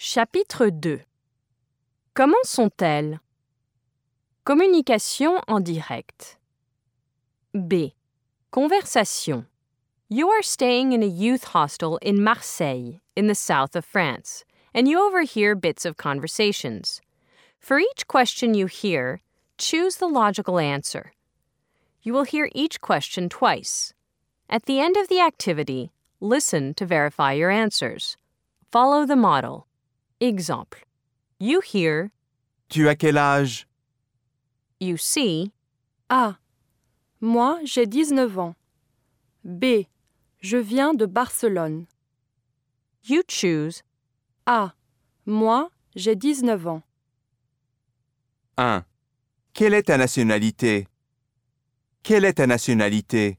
Chapitre 2. Comment sont-elles? Communication en direct. B. Conversation. You are staying in a youth hostel in Marseille, in the south of France, and you overhear bits of conversations. For each question you hear, choose the logical answer. You will hear each question twice. At the end of the activity, listen to verify your answers. Follow the model. Exemple. You hear. Tu as quel âge? You see. A. Moi, j'ai 19 ans. B. Je viens de Barcelone. You choose. A. Moi, j'ai 19 ans. 1. Quelle est ta nationalité? Quelle est ta nationalité?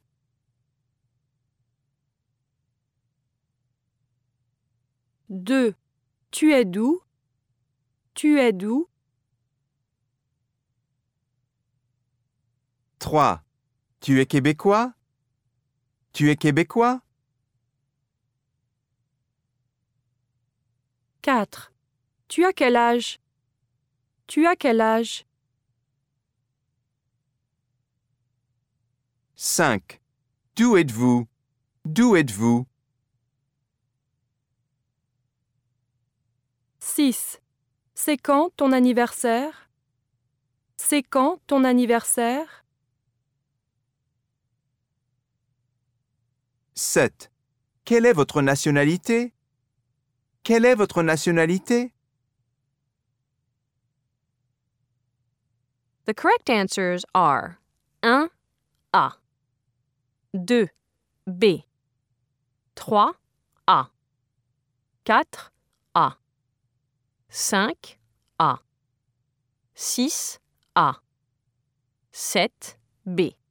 2. Tu es d'où? Tu es d'où? 3. Tu es québécois? Tu es québécois? 4. Tu as quel âge? Tu as quel âge? 5. D'où êtes-vous? D'où êtes-vous? 6. C'est quand ton anniversaire? C'est quand ton anniversaire? 7. Quelle est votre nationalité? Quelle est votre nationalité? The correct answers are 1. A. 2. B. 3. A. 4. A. 5. A. 6. A. 7. B.